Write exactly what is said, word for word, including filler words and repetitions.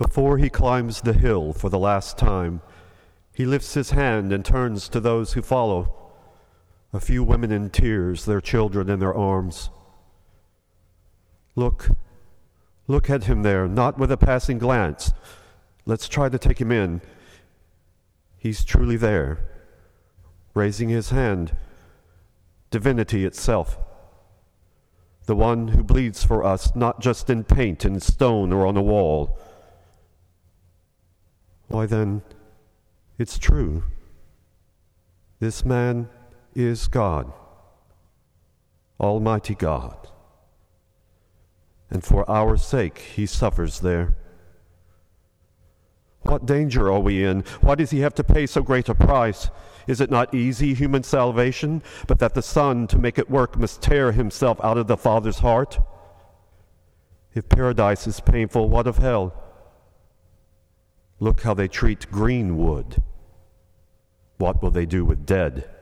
Before he climbs the hill for the last time, he lifts his hand and turns to those who follow. A few women in tears, their children in their arms. Look, look at him there, not with a passing glance. Let's try to take him in. He's truly there, raising his hand, divinity itself. The one who bleeds for us, not just in paint and stone or on a wall. Why then, it's true. This man is God, Almighty God. And for our sake, he suffers there. What danger are we in? Why does he have to pay so great a price? Is it not easy, human salvation, but that the Son, to make it work, must tear himself out of the Father's heart? If paradise is painful, what of hell? Look how they treat green wood. What will they do with dead?